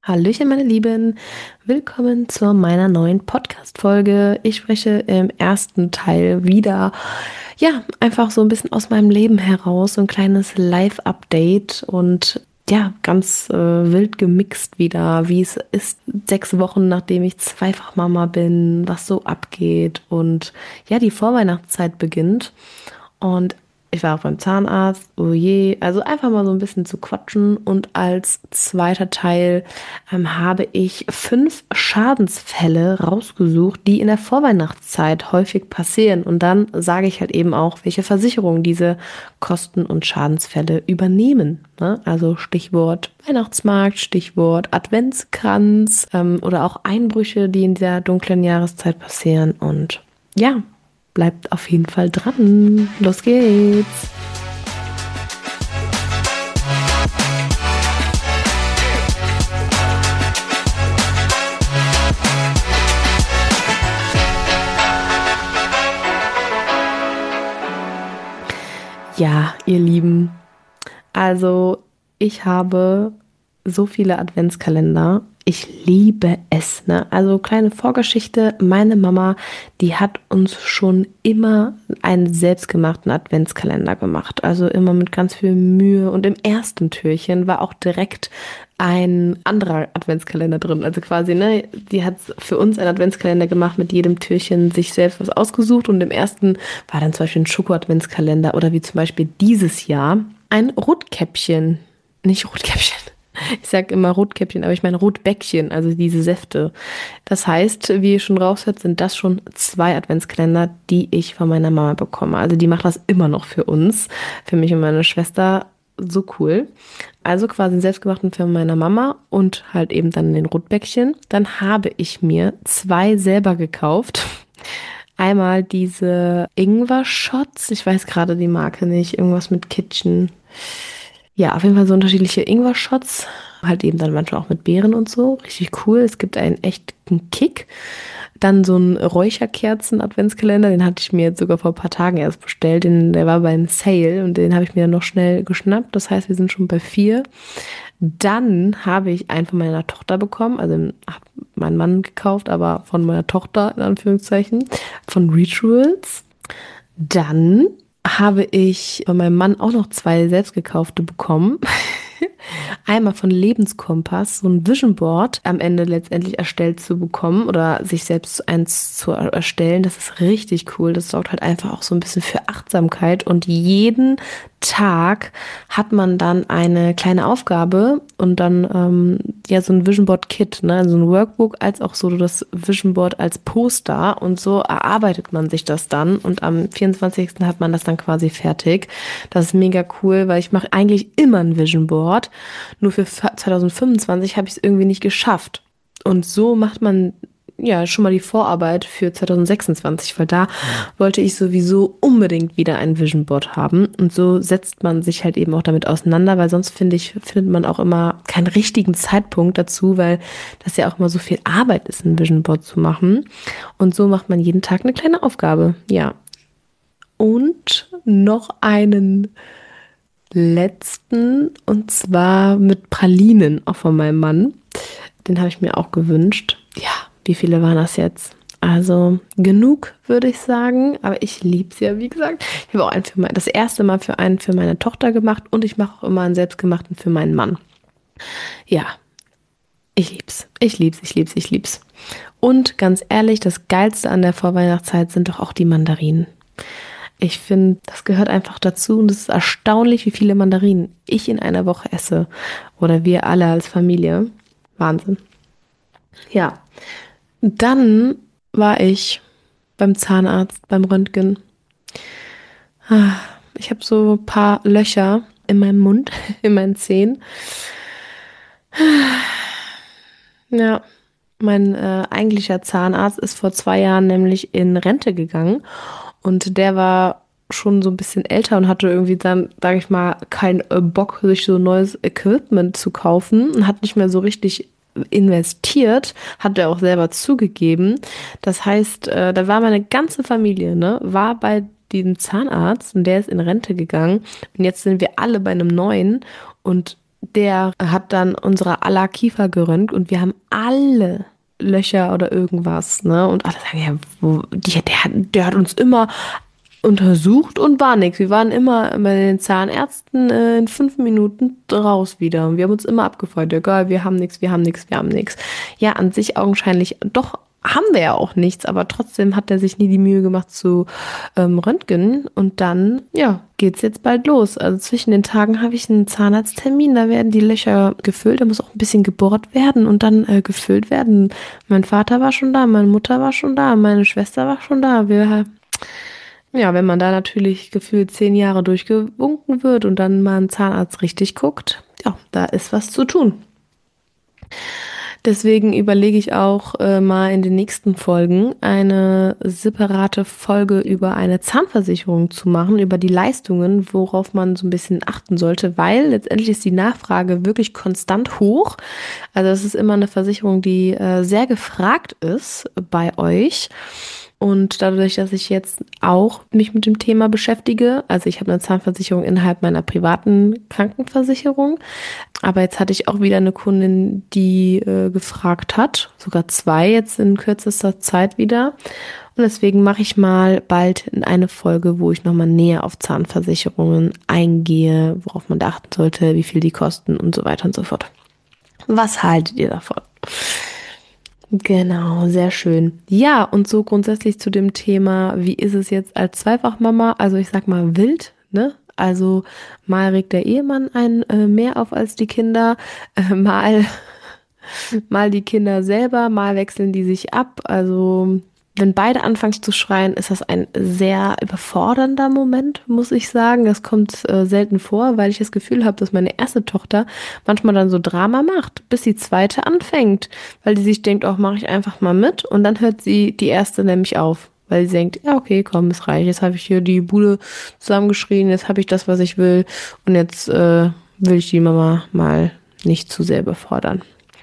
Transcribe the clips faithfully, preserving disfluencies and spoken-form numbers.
Hallöchen, meine Lieben. Willkommen zu meiner neuen Podcast-Folge. Ich spreche im ersten Teil wieder, ja, einfach so ein bisschen aus meinem Leben heraus, so ein kleines Live-Update und ja, ganz äh, wild gemixt wieder, wie es ist, sechs Wochen nachdem ich zweifach Mama bin, was so abgeht und ja, die Vorweihnachtszeit beginnt. Und ich war auch beim Zahnarzt, oh je, also einfach mal so ein bisschen zu quatschen. Und als zweiter Teil ähm, habe ich fünf Schadensfälle rausgesucht, die in der Vorweihnachtszeit häufig passieren. Und dann sage ich halt eben auch, welche Versicherungen diese Kosten- und Schadensfälle übernehmen. Ne? Also Stichwort Weihnachtsmarkt, Stichwort Adventskranz ähm, oder auch Einbrüche, die in dieser dunklen Jahreszeit passieren. Und ja, bleibt auf jeden Fall dran. Los geht's. Ja, ihr Lieben, also ich habe so viele Adventskalender. Ich liebe es, ne? Also kleine Vorgeschichte. Meine Mama, die hat uns schon immer einen selbstgemachten Adventskalender gemacht. Also immer mit ganz viel Mühe. Und im ersten Türchen war auch direkt ein anderer Adventskalender drin. Also quasi, ne, die hat für uns einen Adventskalender gemacht, mit jedem Türchen sich selbst was ausgesucht. Und im ersten war dann zum Beispiel ein Schoko-Adventskalender oder wie zum Beispiel dieses Jahr ein Rotkäppchen. Nicht Rotkäppchen. Ich sage immer Rotkäppchen, aber ich meine Rotbäckchen, also diese Säfte. Das heißt, wie ihr schon raushört, sind das schon zwei Adventskalender, die ich von meiner Mama bekomme. Also die macht das immer noch für uns, für mich und meine Schwester. So cool. Also quasi einen selbstgemachten für meine Mama und halt eben dann den Rotbäckchen. Dann habe ich mir zwei selber gekauft. Einmal diese Ingwer-Shots. Ich weiß gerade die Marke nicht. Irgendwas mit Kitchen. Ja, auf jeden Fall so unterschiedliche Ingwer-Shots. Halt eben dann manchmal auch mit Beeren und so. Richtig cool. Es gibt einen echten Kick. Dann so ein Räucherkerzen-Adventskalender. Den hatte ich mir jetzt sogar vor ein paar Tagen erst bestellt. Den, der war beim Sale und den habe ich mir dann noch schnell geschnappt. Das heißt, wir sind schon bei vier. Dann habe ich einen von meiner Tochter bekommen. Also hat mein Mann gekauft, aber von meiner Tochter in Anführungszeichen. Von Rituals. Dann habe ich von meinem Mann auch noch zwei selbstgekaufte bekommen. Einmal von Lebenskompass, so ein Vision Board am Ende letztendlich erstellt zu bekommen oder sich selbst eins zu erstellen. Das ist richtig cool. Das sorgt halt einfach auch so ein bisschen für Achtsamkeit und jeden Tag hat man dann eine kleine Aufgabe und dann ähm, ja so ein Vision Board Kit, ne, so ein Workbook als auch so das Vision Board als Poster und so erarbeitet man sich das dann und am vierundzwanzigsten hat man das dann quasi fertig. Das ist mega cool, weil ich mache eigentlich immer ein Vision Board, nur für zwanzig fünfundzwanzig habe ich es irgendwie nicht geschafft. Und so macht man ja schon mal die Vorarbeit für zwanzig sechsundzwanzig, weil da wollte ich sowieso unbedingt wieder ein Vision Board haben. Und so setzt man sich halt eben auch damit auseinander, weil sonst finde ich, findet man auch immer keinen richtigen Zeitpunkt dazu, weil das ja auch immer so viel Arbeit ist, ein Vision Board zu machen. Und so macht man jeden Tag eine kleine Aufgabe. Ja. Und noch einen letzten, und zwar mit Pralinen, auch von meinem Mann. Den habe ich mir auch gewünscht. Ja, wie viele waren das jetzt? Also genug, würde ich sagen. Aber ich liebe es ja, wie gesagt. Ich habe auch einen für mein, das erste Mal für einen für meine Tochter gemacht und ich mache auch immer einen selbstgemachten für meinen Mann. Ja, ich lieb's. Ich lieb's, ich lieb's, ich lieb's. Und ganz ehrlich, das Geilste an der Vorweihnachtszeit sind doch auch die Mandarinen. Ich finde, das gehört einfach dazu und es ist erstaunlich, wie viele Mandarinen ich in einer Woche esse. Oder wir alle als Familie. Wahnsinn. Ja, dann war ich beim Zahnarzt, beim Röntgen. Ah, Ich habe so ein paar Löcher in meinem Mund, in meinen Zähnen. Ja, mein äh, eigentlicher Zahnarzt ist vor zwei Jahren nämlich in Rente gegangen und der war schon so ein bisschen älter und hatte irgendwie dann, sage ich mal, keinen äh, Bock, sich so neues Equipment zu kaufen und hat nicht mehr so richtig investiert, hat er auch selber zugegeben. Das heißt, äh, da war meine ganze Familie, ne, war bei diesem Zahnarzt und der ist in Rente gegangen und jetzt sind wir alle bei einem neuen und Der hat dann unsere aller Kiefer geröntgt und wir haben alle Löcher oder irgendwas, ne? Und alle sagen, ja, wo, die, der, hat, der hat uns immer untersucht und war nichts. Wir waren immer bei den Zahnärzten äh, in fünf Minuten raus wieder. Und wir haben uns immer abgefreut. Egal, wir haben nichts, wir haben nichts, wir haben nichts. Ja, an sich augenscheinlich doch haben wir ja auch nichts, aber trotzdem hat er sich nie die Mühe gemacht zu ähm, röntgen. Und dann, ja, geht's jetzt bald los. Also zwischen den Tagen habe ich einen Zahnarzttermin, da werden die Löcher gefüllt, da muss auch ein bisschen gebohrt werden und dann äh, gefüllt werden. Mein Vater war schon da, meine Mutter war schon da, meine Schwester war schon da. Wir ja, wenn man da natürlich gefühlt zehn Jahre durchgewunken wird und dann mal ein Zahnarzt richtig guckt, ja, da ist was zu tun. Deswegen überlege ich auch äh, mal in den nächsten Folgen eine separate Folge über eine Zahnversicherung zu machen, über die Leistungen, worauf man so ein bisschen achten sollte, weil letztendlich ist die Nachfrage wirklich konstant hoch. Also es ist immer eine Versicherung, die äh, sehr gefragt ist bei euch. Und dadurch, dass ich jetzt auch mich mit dem Thema beschäftige, also ich habe eine Zahnversicherung innerhalb meiner privaten Krankenversicherung, aber jetzt hatte ich auch wieder eine Kundin, die äh, gefragt hat, sogar zwei jetzt in kürzester Zeit wieder. Und deswegen mache ich mal bald in eine Folge, wo ich nochmal näher auf Zahnversicherungen eingehe, worauf man da achten sollte, wie viel die kosten und so weiter und so fort. Was haltet ihr davon? Genau, sehr schön. Ja, und so grundsätzlich zu dem Thema, wie ist es jetzt als Zweifachmama? Also ich sag mal wild, ne? Also mal regt der Ehemann einen äh, mehr auf als die Kinder, äh, mal, mal die Kinder selber, mal wechseln die sich ab. Also wenn beide anfangen zu schreien, ist das ein sehr überfordernder Moment, muss ich sagen. Das kommt äh, selten vor, weil ich das Gefühl habe, dass meine erste Tochter manchmal dann so Drama macht, bis die zweite anfängt, weil die sich denkt, auch mache ich einfach mal mit und dann hört sie die erste nämlich auf, weil sie denkt, ja okay, komm, es reicht, jetzt habe ich hier die Bude zusammengeschrien, jetzt habe ich das, was ich will und jetzt äh, will ich die Mama mal nicht zu sehr überfordern.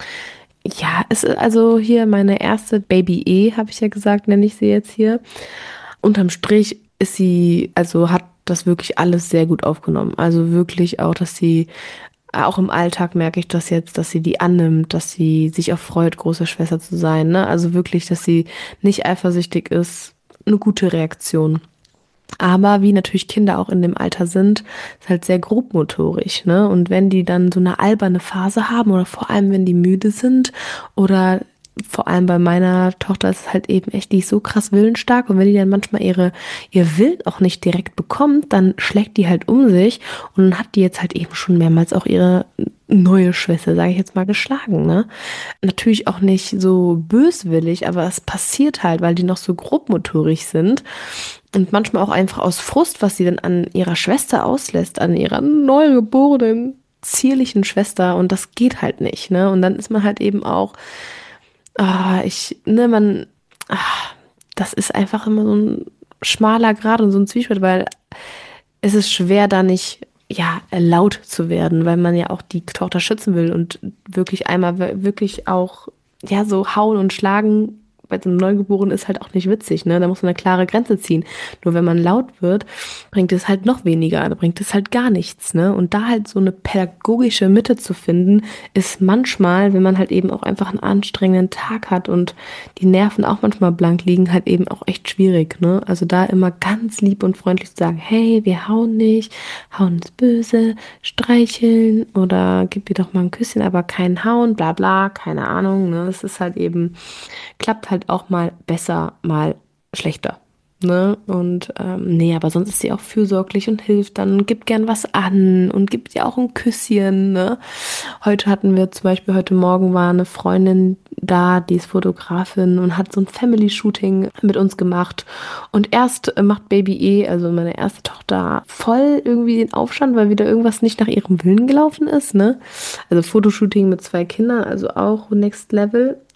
Ja, es ist also hier meine erste Baby E, habe ich ja gesagt, nenne ich sie jetzt hier. Unterm Strich ist sie, also hat das wirklich alles sehr gut aufgenommen. Also wirklich auch, dass sie, auch im Alltag merke ich das jetzt, dass sie die annimmt, dass sie sich auch freut, große Schwester zu sein. Ne? Also wirklich, dass sie nicht eifersüchtig ist. Eine gute Reaktion. Aber wie natürlich Kinder auch in dem Alter sind, ist halt sehr grobmotorisch, ne? Und wenn die dann so eine alberne Phase haben oder vor allem, wenn die müde sind oder vor allem bei meiner Tochter ist es halt eben echt, die ist so krass willensstark und wenn die dann manchmal ihre, ihr Willen auch nicht direkt bekommt, dann schlägt die halt um sich und dann hat die jetzt halt eben schon mehrmals auch ihre neue Schwester, sage ich jetzt mal, geschlagen, ne? Natürlich auch nicht so böswillig, aber es passiert halt, weil die noch so grobmotorisch sind und manchmal auch einfach aus Frust, was sie dann an ihrer Schwester auslässt, an ihrer neugeborenen, zierlichen Schwester und das geht halt nicht, ne? Und dann ist man halt eben auch, ah, ich, ne, man, ah, das ist einfach immer so ein schmaler Grat und so ein Zwiespalt, weil es ist schwer, da nicht, ja, laut zu werden, weil man ja auch die Tochter schützen will und wirklich einmal wirklich auch, ja, so hauen und schlagen bei so einem Neugeborenen ist halt auch nicht witzig, ne? Da muss man eine klare Grenze ziehen. Nur wenn man laut wird, bringt es halt noch weniger, da bringt es halt gar nichts, ne? Und da halt so eine pädagogische Mitte zu finden, ist manchmal, wenn man halt eben auch einfach einen anstrengenden Tag hat und die Nerven auch manchmal blank liegen, halt eben auch echt schwierig, ne? Also da immer ganz lieb und freundlich zu sagen, hey, wir hauen nicht, hauen ist böse, streicheln oder gib dir doch mal ein Küsschen, aber kein Hauen, bla bla, keine Ahnung, ne? Es ist halt eben, klappt halt auch mal besser, mal schlechter. Ne? Und ähm, nee, aber sonst ist sie auch fürsorglich und hilft dann und gibt gern was an und gibt dir auch ein Küsschen. Ne? Heute hatten wir zum Beispiel, heute Morgen war eine Freundin da, die ist Fotografin und hat so ein Family-Shooting mit uns gemacht. Und erst äh, macht Baby E, also meine erste Tochter, voll irgendwie den Aufstand, weil wieder irgendwas nicht nach ihrem Willen gelaufen ist. Ne? Also Fotoshooting mit zwei Kindern, also auch Next Level.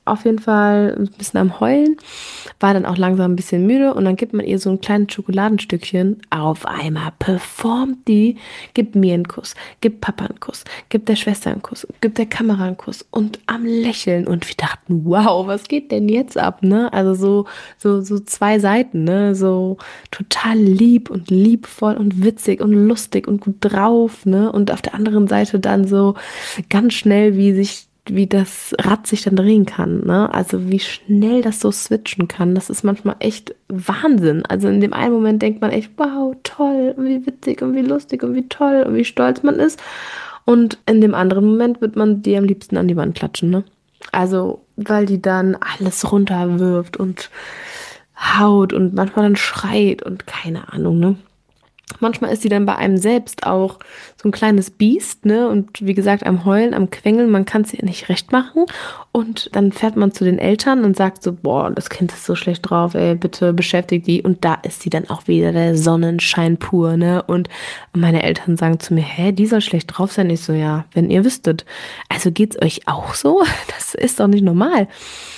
auf jeden Fall ein bisschen am Heulen, war dann auch langsam ein bisschen müde und dann gibt man ihr so ein kleines Schokoladenstückchen. Auf einmal performt die, gibt mir einen Kuss, gibt Papa einen Kuss, gibt der Schwester einen Kuss, gibt der Kamera einen Kuss und am Lächeln und wir dachten, wow, was geht denn jetzt ab, ne? Also so, so, so zwei Seiten, ne? So total lieb und liebvoll und witzig und lustig und gut drauf, ne? Und auf der anderen Seite dann so ganz schnell, wie sich wie das Rad sich dann drehen kann, ne? Also wie schnell das so switchen kann, das ist manchmal echt Wahnsinn. Also in dem einen Moment denkt man echt, wow, toll, und wie witzig und wie lustig und wie toll und wie stolz man ist. Und in dem anderen Moment wird man die am liebsten an die Wand klatschen, ne? Also, weil die dann alles runterwirft und haut und manchmal dann schreit und keine Ahnung, ne? Manchmal ist sie dann bei einem selbst auch so ein kleines Biest, ne? Und wie gesagt, am Heulen, am Quengeln, man kann es ihr nicht recht machen. Und dann fährt man zu den Eltern und sagt so, boah, das Kind ist so schlecht drauf, ey, bitte beschäftigt die. Und da ist sie dann auch wieder der Sonnenschein pur, ne? Und meine Eltern sagen zu mir, hä, die soll schlecht drauf sein? Ich so, ja, wenn ihr wüsstet. Also geht's euch auch so? Das ist doch nicht normal.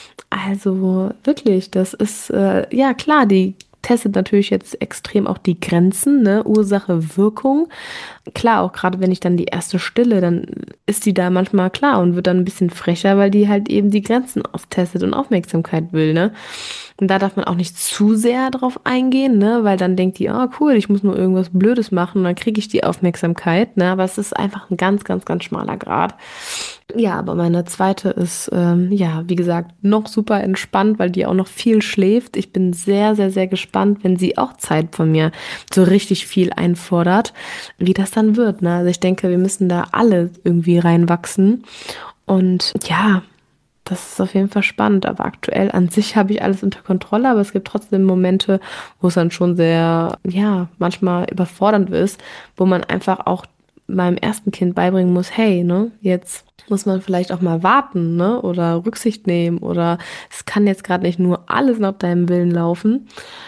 Also wirklich, das ist, äh, ja klar, die testet natürlich jetzt extrem auch die Grenzen, ne? Ursache, Wirkung. Klar, auch gerade wenn ich dann die erste stille, dann ist die da manchmal klar und wird dann ein bisschen frecher, weil die halt eben die Grenzen austestet und Aufmerksamkeit will, ne? Und da darf man auch nicht zu sehr drauf eingehen, ne? Weil dann denkt die, oh cool, ich muss nur irgendwas Blödes machen und dann kriege ich die Aufmerksamkeit, ne? Aber es ist einfach ein ganz, ganz, ganz schmaler Grad. Ja, aber meine zweite ist, ähm, ja, wie gesagt, noch super entspannt, weil die auch noch viel schläft. Ich bin sehr, sehr, sehr gespannt, wenn sie auch Zeit von mir so richtig viel einfordert, wie das dann wird, ne? Also ich denke, wir müssen da alle irgendwie reinwachsen. Und ja, das ist auf jeden Fall spannend. Aber aktuell an sich habe ich alles unter Kontrolle, aber es gibt trotzdem Momente, wo es dann schon sehr, ja, manchmal überfordernd ist, wo man einfach auch meinem ersten Kind beibringen muss, hey, ne, jetzt muss man vielleicht auch mal warten, ne, oder Rücksicht nehmen oder es kann jetzt gerade nicht nur alles nach deinem Willen laufen.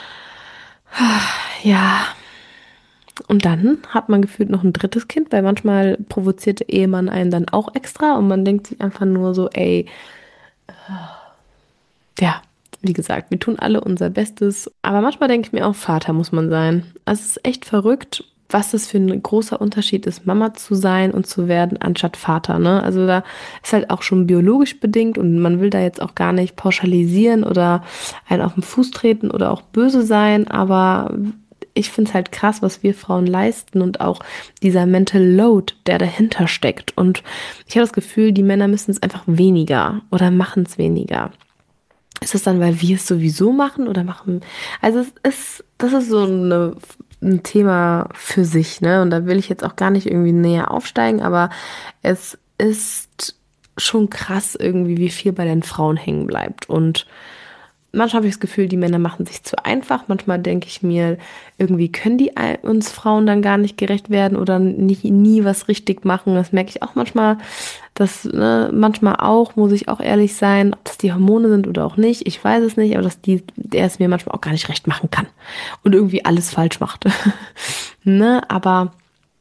Ja, und dann hat man gefühlt noch ein drittes Kind, weil manchmal provoziert der Ehemann einen dann auch extra und man denkt sich einfach nur so, ey, ja, wie gesagt, wir tun alle unser Bestes, aber manchmal denke ich mir auch, Vater muss man sein. Also es ist echt verrückt, was das für ein großer Unterschied ist, Mama zu sein und zu werden, anstatt Vater, ne? Also da ist halt auch schon biologisch bedingt und man will da jetzt auch gar nicht pauschalisieren oder einen auf den Fuß treten oder auch böse sein, aber ich finde es halt krass, was wir Frauen leisten und auch dieser Mental Load, der dahinter steckt. Und ich habe das Gefühl, die Männer müssen es einfach weniger oder machen es weniger. Ist es dann, weil wir es sowieso machen oder machen? Also es ist, das ist so eine, ein Thema für sich, ne? Und da will ich jetzt auch gar nicht irgendwie näher aufsteigen, aber es ist schon krass irgendwie, wie viel bei den Frauen hängen bleibt. Und manchmal habe ich das Gefühl, die Männer machen sich zu einfach. Manchmal denke ich mir, irgendwie können die uns Frauen dann gar nicht gerecht werden oder nie, nie was richtig machen. Das merke ich auch manchmal. Das, ne, manchmal auch, muss ich auch ehrlich sein, ob das die Hormone sind oder auch nicht. Ich weiß es nicht, aber dass die, der es mir manchmal auch gar nicht recht machen kann und irgendwie alles falsch macht. Ne, aber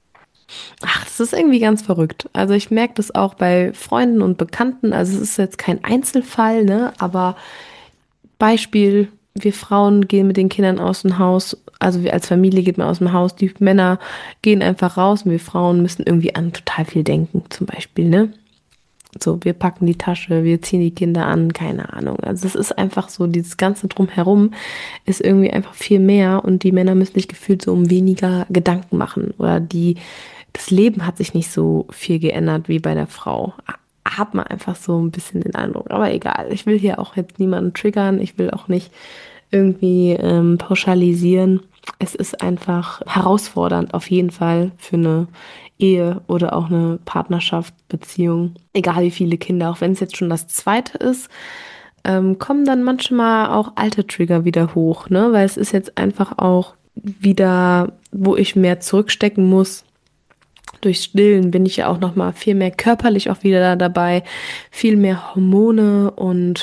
ach, das ist irgendwie ganz verrückt. Also ich merke das auch bei Freunden und Bekannten. Also es ist jetzt kein Einzelfall, ne, aber Beispiel, wir Frauen gehen mit den Kindern aus dem Haus, also wir als Familie geht man aus dem Haus, die Männer gehen einfach raus und wir Frauen müssen irgendwie an total viel denken, zum Beispiel, ne? So, wir packen die Tasche, wir ziehen die Kinder an, keine Ahnung. Also es ist einfach so, dieses ganze Drumherum ist irgendwie einfach viel mehr und die Männer müssen sich gefühlt so um weniger Gedanken machen oder die, das Leben hat sich nicht so viel geändert wie bei der Frau. Hat man einfach so ein bisschen den Eindruck. Aber egal, ich will hier auch jetzt niemanden triggern, ich will auch nicht irgendwie ähm, pauschalisieren. Es ist einfach herausfordernd, auf jeden Fall für eine Ehe oder auch eine Partnerschaft, Beziehung. Egal wie viele Kinder, auch wenn es jetzt schon das zweite ist, ähm, kommen dann manchmal auch alte Trigger wieder hoch, ne? Weil es ist jetzt einfach auch wieder, wo ich mehr zurückstecken muss. Durchs Stillen bin ich ja auch noch mal viel mehr körperlich auch wieder da dabei, viel mehr Hormone und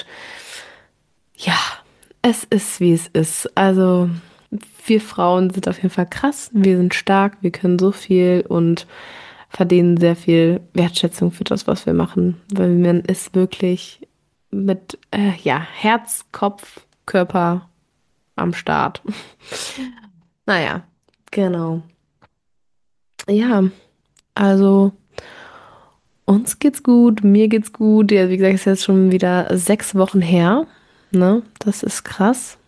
ja, es ist, wie es ist. Also wir Frauen sind auf jeden Fall krass, wir sind stark, wir können so viel und verdienen sehr viel Wertschätzung für das, was wir machen, weil man ist wirklich mit äh, ja, Herz, Kopf, Körper am Start. Naja, genau. Ja, also uns geht's gut, mir geht's gut. Ja, wie gesagt, ist jetzt schon wieder sechs Wochen her. Ne? Das ist krass,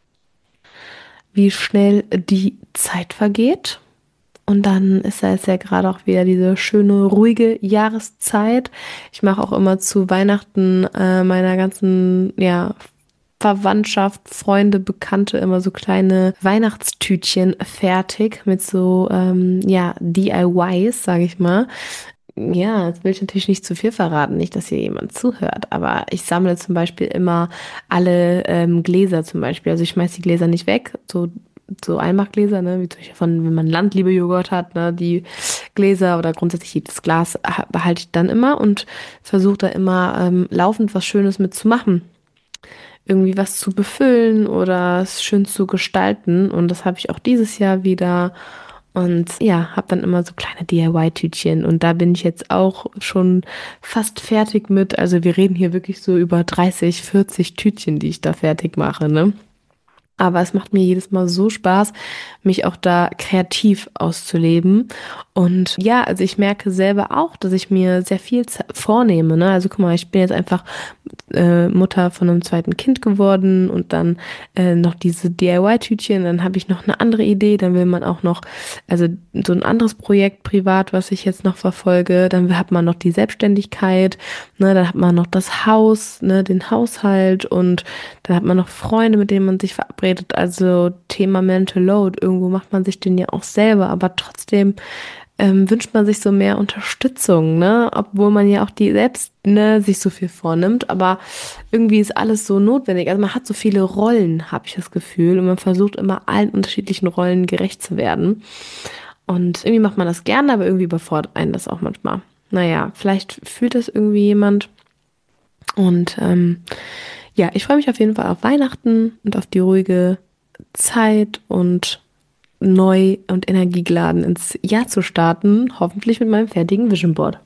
wie schnell die Zeit vergeht. Und dann ist ja jetzt ja gerade auch wieder diese schöne, ruhige Jahreszeit. Ich mache auch immer zu Weihnachten äh, meiner ganzen, ja, Verwandtschaft, Freunde, Bekannte immer so kleine Weihnachtstütchen fertig mit so, ähm, ja, D I Ys, sage ich mal. Ja, jetzt will ich natürlich nicht zu viel verraten, nicht, dass hier jemand zuhört, aber ich sammle zum Beispiel immer alle ähm, Gläser zum Beispiel. Also ich schmeiß die Gläser nicht weg, so, so Einmachgläser, ne, wie zum Beispiel von, wenn man Landliebe-Joghurt hat, ne, die Gläser oder grundsätzlich jedes Glas ha- behalte ich dann immer und versuche da immer ähm, laufend was Schönes mitzumachen, irgendwie was zu befüllen oder es schön zu gestalten. Und das habe ich auch dieses Jahr wieder. Und ja, habe dann immer so kleine D I Y-Tütchen. Und da bin ich jetzt auch schon fast fertig mit. Also wir reden hier wirklich so über dreißig, vierzig Tütchen, die ich da fertig mache, ne? Aber es macht mir jedes Mal so Spaß, mich auch da kreativ auszuleben. Und ja, also ich merke selber auch, dass ich mir sehr viel ze- vornehme. Ne? Also guck mal, ich bin jetzt einfach äh, Mutter von einem zweiten Kind geworden und dann äh, noch diese D I Y-Tütchen. Dann habe ich noch eine andere Idee. Dann will man auch noch, also so ein anderes Projekt privat, was ich jetzt noch verfolge. Dann hat man noch die Selbstständigkeit. Ne? Dann hat man noch das Haus, ne? Den Haushalt und dann hat man noch Freunde, mit denen man sich verabredet. Also Thema Mental Load. Irgendwo macht man sich den ja auch selber, aber trotzdem ähm, wünscht man sich so mehr Unterstützung, ne? Obwohl man ja auch die selbst, ne, sich so viel vornimmt. Aber irgendwie ist alles so notwendig. Also man hat so viele Rollen, habe ich das Gefühl. Und man versucht immer allen unterschiedlichen Rollen gerecht zu werden. Und irgendwie macht man das gerne, aber irgendwie überfordert einen das auch manchmal. Naja, vielleicht fühlt das irgendwie jemand. Und ähm, ja, ich freue mich auf jeden Fall auf Weihnachten und auf die ruhige Zeit und neu und energiegeladen ins Jahr zu starten, hoffentlich mit meinem fertigen Vision Board.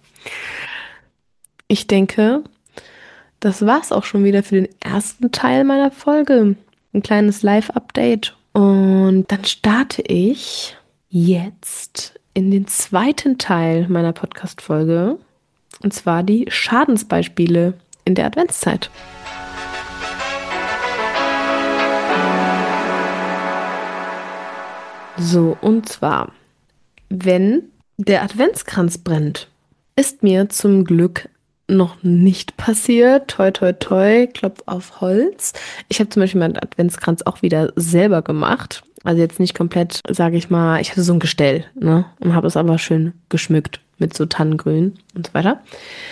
Ich denke, das war's auch schon wieder für den ersten Teil meiner Folge. Ein kleines Live-Update. Und dann starte ich jetzt in den zweiten Teil meiner Podcast-Folge. Und zwar die Schadensbeispiele in der Adventszeit. So, und zwar, wenn der Adventskranz brennt, ist mir zum Glück noch nicht passiert. Toi, toi, toi, Klopf auf Holz. Ich habe zum Beispiel meinen Adventskranz auch wieder selber gemacht. Also jetzt nicht komplett, sage ich mal, ich hatte so ein Gestell, ne? Und habe es aber schön geschmückt mit so Tannengrün und so weiter.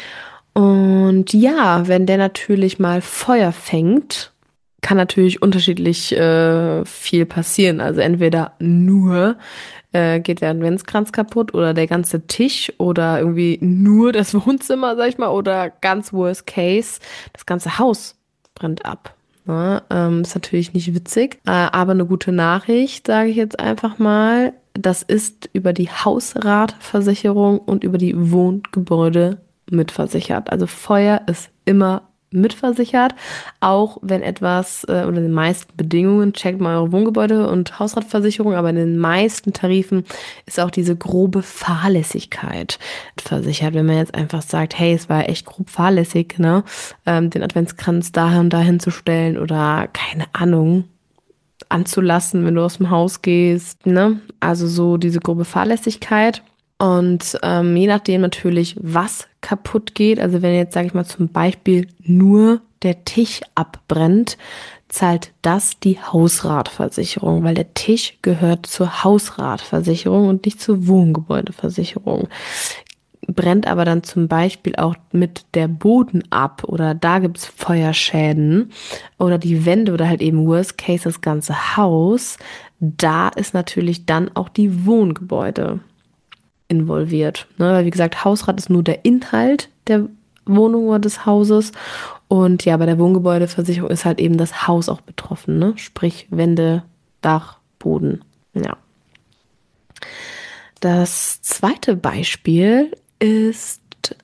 Und ja, wenn der natürlich mal Feuer fängt, kann natürlich unterschiedlich äh, viel passieren. Also entweder nur äh, geht der Adventskranz kaputt oder der ganze Tisch oder irgendwie nur das Wohnzimmer, sag ich mal, oder ganz worst case, das ganze Haus brennt ab. Ne? Ähm, ist natürlich nicht witzig, äh, aber eine gute Nachricht, sage ich jetzt einfach mal. Das ist über die Hausratversicherung und über die Wohngebäude mitversichert. Also Feuer ist immer mitversichert, auch wenn etwas äh, oder in den meisten Bedingungen, checkt mal eure Wohngebäude und Hausratversicherung, aber in den meisten Tarifen ist auch diese grobe Fahrlässigkeit versichert. Wenn man jetzt einfach sagt, hey, es war echt grob fahrlässig, ne, ähm, den Adventskranz dahin und dahin zu stellen oder keine Ahnung, anzulassen, wenn du aus dem Haus gehst, ne? Also so diese grobe Fahrlässigkeit. Und ähm, je nachdem natürlich, was kaputt geht, also wenn jetzt, sage ich mal, zum Beispiel nur der Tisch abbrennt, zahlt das die Hausratversicherung, weil der Tisch gehört zur Hausratversicherung und nicht zur Wohngebäudeversicherung. Brennt aber dann zum Beispiel auch mit der Boden ab oder da gibt's Feuerschäden oder die Wände oder halt eben worst case das ganze Haus, da ist natürlich dann auch die Wohngebäude involviert. Ne? Weil wie gesagt, Hausrat ist nur der Inhalt der Wohnung oder des Hauses. Und ja, bei der Wohngebäudeversicherung ist halt eben das Haus auch betroffen. Ne? Sprich Wände, Dach, Boden. Ja. Das zweite Beispiel ist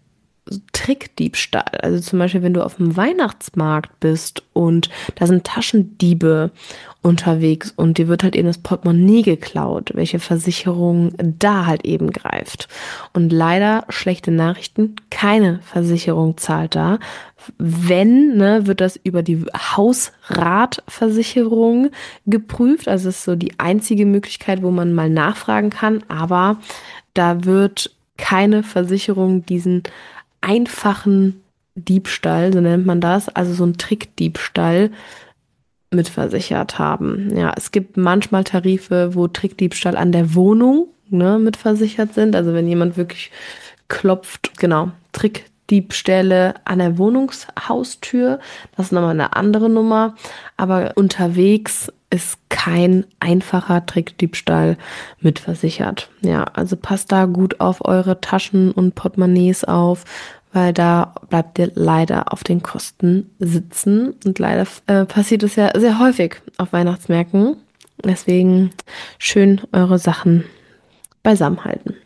Trickdiebstahl. Also zum Beispiel, wenn du auf dem Weihnachtsmarkt bist und da sind Taschendiebe unterwegs und dir wird halt eben das Portemonnaie geklaut, welche Versicherung da halt eben greift. Und leider schlechte Nachrichten, keine Versicherung zahlt da. Wenn, ne, wird das über die Hausratversicherung geprüft. Also das ist so die einzige Möglichkeit, wo man mal nachfragen kann. Aber da wird keine Versicherung diesen einfachen Diebstahl, so nennt man das, also so ein Trickdiebstahl mitversichert haben. Ja, es gibt manchmal Tarife, wo Trickdiebstahl an der Wohnung, ne, mitversichert sind. Also wenn jemand wirklich klopft, genau, Trickdiebstähle an der Wohnungshaustür, das ist nochmal eine andere Nummer. Aber unterwegs ist kein einfacher Trickdiebstahl mitversichert. Ja, also passt da gut auf eure Taschen und Portemonnaies auf, weil da bleibt ihr leider auf den Kosten sitzen. Und leider äh, passiert es ja sehr häufig auf Weihnachtsmärkten. Deswegen schön eure Sachen beisammen halten.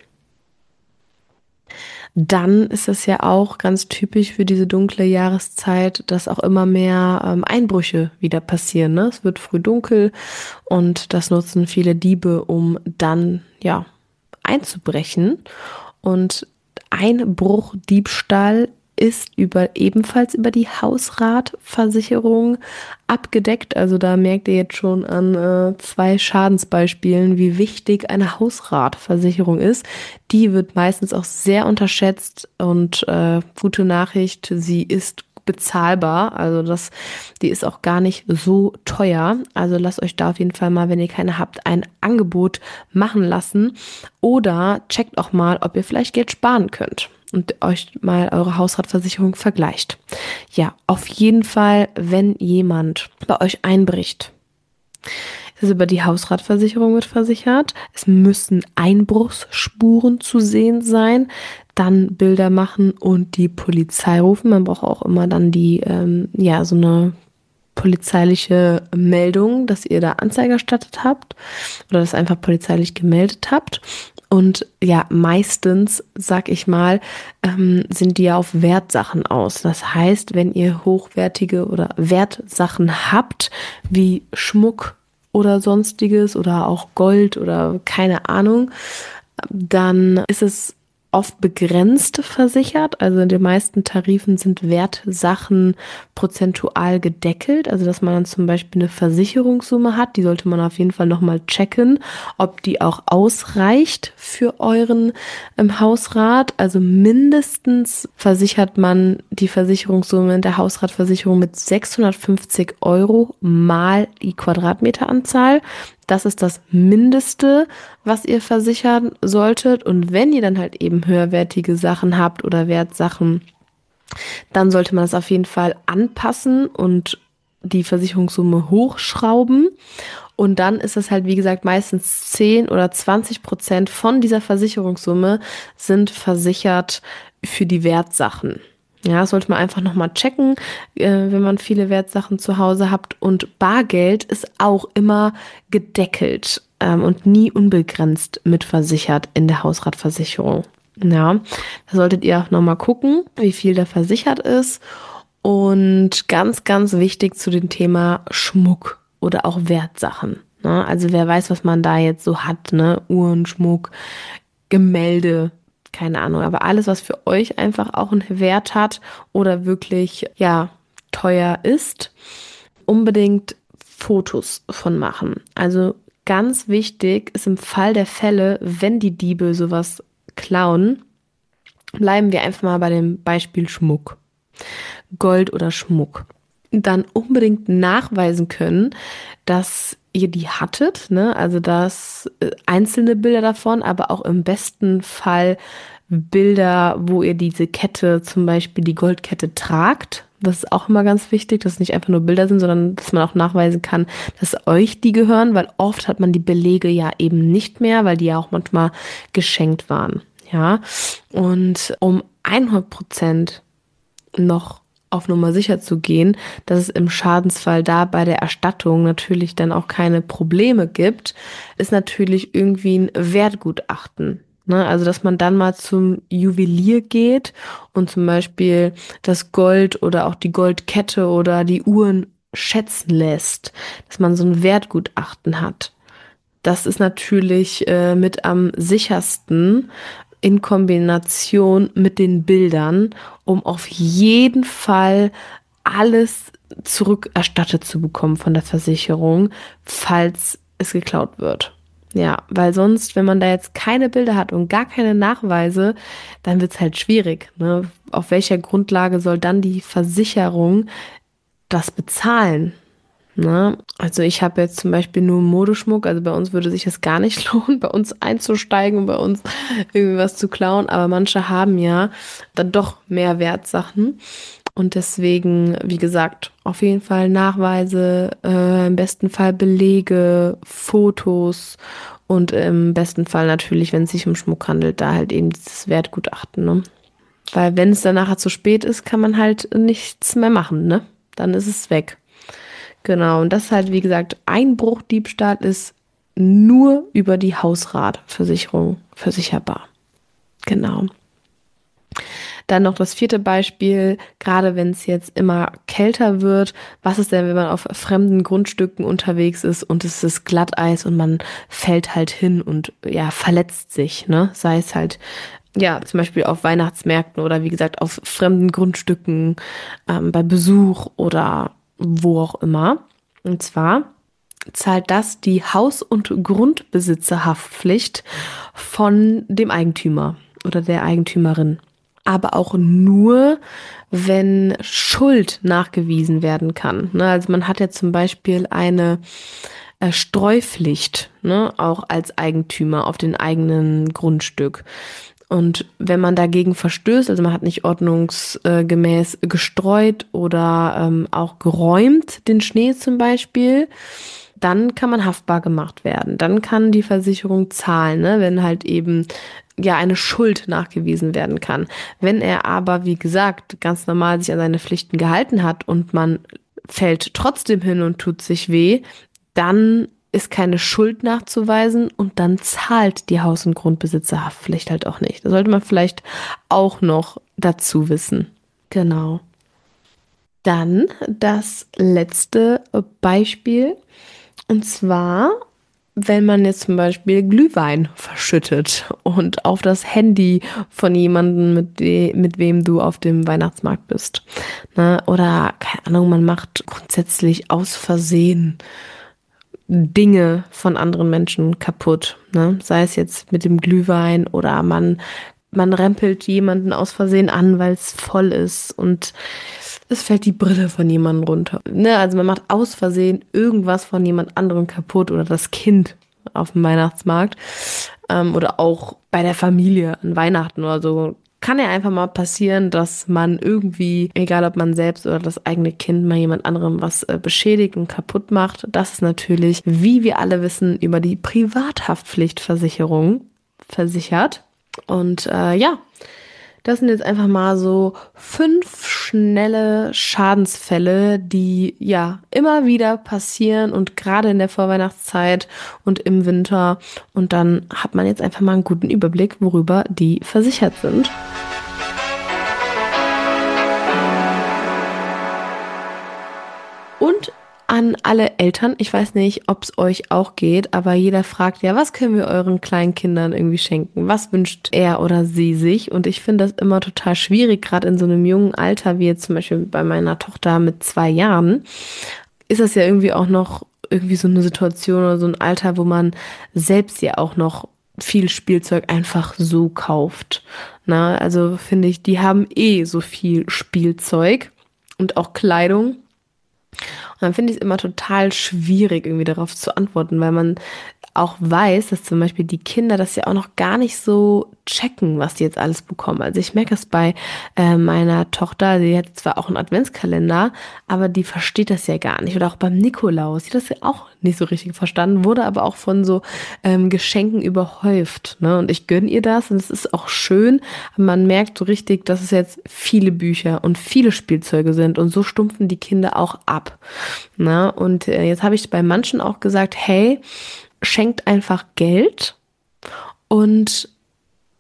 Dann ist es ja auch ganz typisch für diese dunkle Jahreszeit, dass auch immer mehr ähm, Einbrüche wieder passieren. Ne? Es wird früh dunkel und das nutzen viele Diebe, um dann ja einzubrechen. Und Einbruch, Diebstahl ist über, ebenfalls über die Hausratversicherung abgedeckt. Also da merkt ihr jetzt schon an äh, zwei Schadensbeispielen, wie wichtig eine Hausratversicherung ist. Die wird meistens auch sehr unterschätzt und äh, gute Nachricht, sie ist bezahlbar, also das, die ist auch gar nicht so teuer. Also lasst euch da auf jeden Fall mal, wenn ihr keine habt, ein Angebot machen lassen oder checkt auch mal, ob ihr vielleicht Geld sparen könnt und euch mal eure Hausratversicherung vergleicht. Ja, auf jeden Fall, wenn jemand bei euch einbricht, es ist über die Hausratversicherung mit versichert. Es müssen Einbruchsspuren zu sehen sein. Dann Bilder machen und die Polizei rufen. Man braucht auch immer dann die, ähm, ja, so eine polizeiliche Meldung, dass ihr da Anzeige erstattet habt oder das einfach polizeilich gemeldet habt. Und ja, meistens, sag ich mal, ähm, sind die ja auf Wertsachen aus. Das heißt, wenn ihr hochwertige oder Wertsachen habt, wie Schmuck oder sonstiges oder auch Gold oder keine Ahnung, dann ist es oft begrenzt versichert. Also in den meisten Tarifen sind Wertsachen prozentual gedeckelt. Also dass man dann zum Beispiel eine Versicherungssumme hat, die sollte man auf jeden Fall nochmal checken, ob die auch ausreicht für euren ähm, Hausrat. Also mindestens versichert man die Versicherungssumme in der Hausratversicherung mit sechshundertfünfzig Euro mal die Quadratmeteranzahl. Das ist das Mindeste, was ihr versichern solltet. Und wenn ihr dann halt eben höherwertige Sachen habt oder Wertsachen, dann sollte man das auf jeden Fall anpassen und die Versicherungssumme hochschrauben. Und dann ist es halt, wie gesagt, meistens zehn oder zwanzig Prozent von dieser Versicherungssumme sind versichert für die Wertsachen. Ja, das sollte man einfach nochmal checken, äh, wenn man viele Wertsachen zu Hause habt. Und Bargeld ist auch immer gedeckelt ähm, und nie unbegrenzt mitversichert in der Hausratversicherung. Ja, da solltet ihr auch nochmal gucken, wie viel da versichert ist. Und ganz, ganz wichtig zu dem Thema Schmuck oder auch Wertsachen. Ne? Also wer weiß, was man da jetzt so hat, ne? Uhren, Schmuck, Gemälde, keine Ahnung, aber alles, was für euch einfach auch einen Wert hat oder wirklich, ja, teuer ist, unbedingt Fotos von machen. Also ganz wichtig ist im Fall der Fälle, wenn die Diebe sowas klauen, bleiben wir einfach mal bei dem Beispiel Schmuck. Gold oder Schmuck. Dann unbedingt nachweisen können, dass ihr die hattet, ne? Also dass äh, einzelne Bilder davon, aber auch im besten Fall Bilder, wo ihr diese Kette, zum Beispiel die Goldkette tragt. Das ist auch immer ganz wichtig, dass es nicht einfach nur Bilder sind, sondern dass man auch nachweisen kann, dass euch die gehören, weil oft hat man die Belege ja eben nicht mehr, weil die ja auch manchmal geschenkt waren. Ja, und um hundert Prozent noch auf Nummer sicher zu gehen, dass es im Schadensfall da bei der Erstattung natürlich dann auch keine Probleme gibt, ist natürlich irgendwie ein Wertgutachten Ne? Also, dass man dann mal zum Juwelier geht und zum Beispiel das Gold oder auch die Goldkette oder die Uhren schätzen lässt, dass man so ein Wertgutachten hat. Das ist natürlich äh, mit am sichersten in Kombination mit den Bildern, um auf jeden Fall alles zurückerstattet zu bekommen von der Versicherung, falls es geklaut wird. Ja, weil sonst, wenn man da jetzt keine Bilder hat und gar keine Nachweise, dann wird's halt schwierig. Ne? Auf welcher Grundlage soll dann die Versicherung das bezahlen? Ne? Also ich habe jetzt zum Beispiel nur Modeschmuck, also bei uns würde sich das gar nicht lohnen, bei uns einzusteigen und bei uns irgendwie was zu klauen, aber manche haben ja dann doch mehr Wertsachen und deswegen, wie gesagt, auf jeden Fall Nachweise, äh, im besten Fall Belege, Fotos und im besten Fall natürlich, wenn es sich um Schmuck handelt, da halt eben dieses Wertgutachten, ne? Weil wenn es dann nachher zu spät ist, kann man halt nichts mehr machen, ne? Dann ist es weg. Genau, und das ist halt, wie gesagt, Einbruchdiebstahl ist nur über die Hausratversicherung versicherbar. Genau. Dann noch das vierte Beispiel, gerade wenn es jetzt immer kälter wird, was ist denn, wenn man auf fremden Grundstücken unterwegs ist und es ist Glatteis und man fällt halt hin und ja, verletzt sich, ne? Sei es halt, ja, zum Beispiel auf Weihnachtsmärkten oder wie gesagt auf fremden Grundstücken, ähm, bei Besuch oder wo auch immer. Und zwar zahlt das die Haus- und Grundbesitzerhaftpflicht von dem Eigentümer oder der Eigentümerin. Aber auch nur, wenn Schuld nachgewiesen werden kann. Ne? Also man hat ja zum Beispiel eine äh, Streupflicht, ne? Auch als Eigentümer auf den eigenen Grundstück. Und wenn man dagegen verstößt, also man hat nicht ordnungsgemäß gestreut oder ähm, auch geräumt, den Schnee zum Beispiel, dann kann man haftbar gemacht werden. Dann kann die Versicherung zahlen, ne, wenn halt eben ja eine Schuld nachgewiesen werden kann. Wenn er aber, wie gesagt, ganz normal sich an seine Pflichten gehalten hat und man fällt trotzdem hin und tut sich weh, dann ist keine Schuld nachzuweisen und dann zahlt die Haus- und Grundbesitzerhaftpflicht halt auch nicht. Das sollte man vielleicht auch noch dazu wissen. Genau. Dann das letzte Beispiel. Und zwar, wenn man jetzt zum Beispiel Glühwein verschüttet und auf das Handy von jemandem, mit, we mit wem du auf dem Weihnachtsmarkt bist. Ne? Oder, keine Ahnung, man macht grundsätzlich aus Versehen Dinge von anderen Menschen kaputt. Ne? Sei es jetzt mit dem Glühwein oder man, man rempelt jemanden aus Versehen an, weil es voll ist und es fällt die Brille von jemandem runter. Ne? Also man macht aus Versehen irgendwas von jemand anderem kaputt oder das Kind auf dem Weihnachtsmarkt ähm, oder auch bei der Familie an Weihnachten oder so. Kann ja einfach mal passieren, dass man irgendwie, egal ob man selbst oder das eigene Kind, mal jemand anderem was äh, beschädigt und kaputt macht. Das ist natürlich, wie wir alle wissen, über die Privathaftpflichtversicherung versichert. Und äh, ja, das sind jetzt einfach mal so fünf schnelle Schadensfälle, die ja immer wieder passieren und gerade in der Vorweihnachtszeit und im Winter. Und dann hat man jetzt einfach mal einen guten Überblick, worüber die versichert sind. Und an alle Eltern, ich weiß nicht, ob es euch auch geht, aber jeder fragt ja, was können wir euren kleinen Kindern irgendwie schenken? Was wünscht er oder sie sich? Und ich finde das immer total schwierig, gerade in so einem jungen Alter, wie jetzt zum Beispiel bei meiner Tochter mit zwei Jahren, ist das ja irgendwie auch noch irgendwie so eine Situation oder so ein Alter, wo man selbst ja auch noch viel Spielzeug einfach so kauft. Na, also finde ich, die haben eh so viel Spielzeug und auch Kleidung. Und dann finde ich es immer total schwierig, irgendwie darauf zu antworten, weil man auch weiß, dass zum Beispiel die Kinder das ja auch noch gar nicht so checken, was die jetzt alles bekommen. Also ich merke es bei äh, meiner Tochter, die hat zwar auch einen Adventskalender, aber die versteht das ja gar nicht. Oder auch beim Nikolaus, die hat das ja auch nicht so richtig verstanden, wurde aber auch von so ähm, Geschenken überhäuft. Ne? Und ich gönne ihr das und es ist auch schön. Aber man merkt so richtig, dass es jetzt viele Bücher und viele Spielzeuge sind und so stumpfen die Kinder auch ab. Na? Und äh, jetzt habe ich bei manchen auch gesagt, hey, schenkt einfach Geld und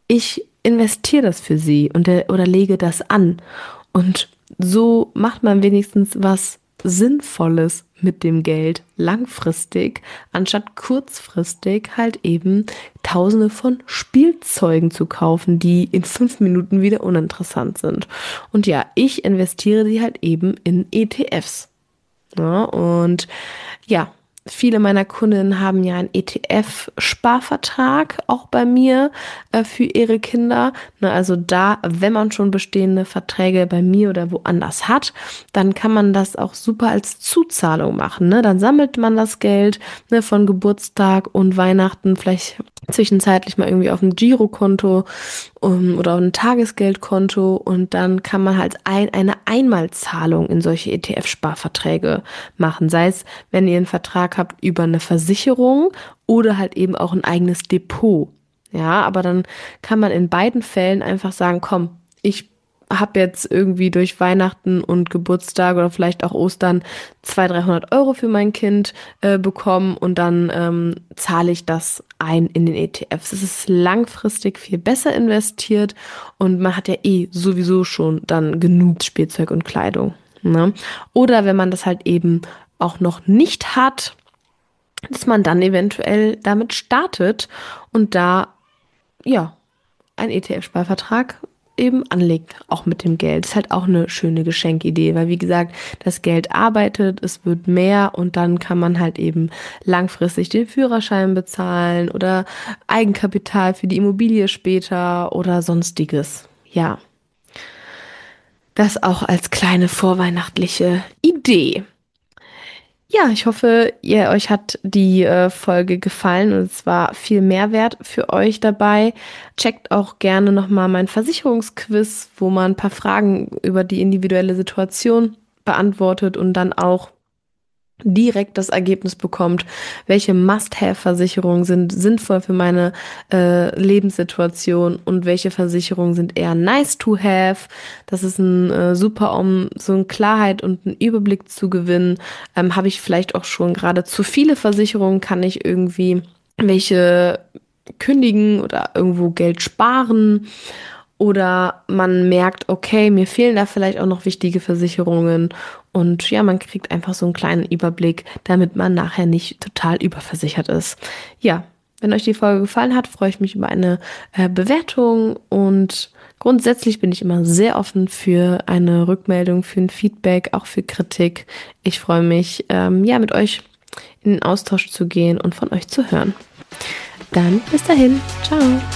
ich investiere das für sie und der, oder lege das an. Und so macht man wenigstens was Sinnvolles mit dem Geld langfristig, anstatt kurzfristig halt eben Tausende von Spielzeugen zu kaufen, die in fünf Minuten wieder uninteressant sind. Und ja, ich investiere die halt eben in E T Fs. Ja, und ja, viele meiner Kundinnen haben ja einen E T F-Sparvertrag auch bei mir äh, für ihre Kinder. Ne, also da, wenn man schon bestehende Verträge bei mir oder woanders hat, dann kann man das auch super als Zuzahlung machen. Ne? Dann sammelt man das Geld, ne, von Geburtstag und Weihnachten vielleicht zwischenzeitlich mal irgendwie auf ein Girokonto um, oder auf ein Tagesgeldkonto, und dann kann man halt ein, eine Einmalzahlung in solche E T F-Sparverträge machen. Sei es, wenn ihr einen Vertrag habt über eine Versicherung oder halt eben auch ein eigenes Depot. Ja, aber dann kann man in beiden Fällen einfach sagen, komm, ich habe jetzt irgendwie durch Weihnachten und Geburtstag oder vielleicht auch Ostern zweihundert, dreihundert Euro für mein Kind äh, bekommen, und dann ähm, zahle ich das ein in den E T Fs. Es ist langfristig viel besser investiert und man hat ja eh sowieso schon dann genug Spielzeug und Kleidung. Ne? Oder wenn man das halt eben auch noch nicht hat, dass man dann eventuell damit startet und da, ja, ein E T F-Sparvertrag eben anlegt, auch mit dem Geld. Ist halt auch eine schöne Geschenkidee, weil wie gesagt, das Geld arbeitet, es wird mehr, und dann kann man halt eben langfristig den Führerschein bezahlen oder Eigenkapital für die Immobilie später oder sonstiges. Ja, das auch als kleine vorweihnachtliche Idee. Ja, ich hoffe, ihr euch hat die äh, Folge gefallen und es war viel Mehrwert für euch dabei. Checkt auch gerne nochmal mein Versicherungsquiz, wo man ein paar Fragen über die individuelle Situation beantwortet und dann auch direkt das Ergebnis bekommt, welche Must-Have-Versicherungen sind sinnvoll für meine äh, Lebenssituation und welche Versicherungen sind eher nice-to-have. Das ist ein äh, super, um so eine Klarheit und einen Überblick zu gewinnen. Ähm, habe ich vielleicht auch schon gerade zu viele Versicherungen, kann ich irgendwie welche kündigen oder irgendwo Geld sparen? Oder man merkt, okay, mir fehlen da vielleicht auch noch wichtige Versicherungen. Und ja, man kriegt einfach so einen kleinen Überblick, damit man nachher nicht total überversichert ist. Ja, wenn euch die Folge gefallen hat, freue ich mich über eine äh, Bewertung. Und grundsätzlich bin ich immer sehr offen für eine Rückmeldung, für ein Feedback, auch für Kritik. Ich freue mich, ähm, ja, mit euch in den Austausch zu gehen und von euch zu hören. Dann bis dahin. Ciao.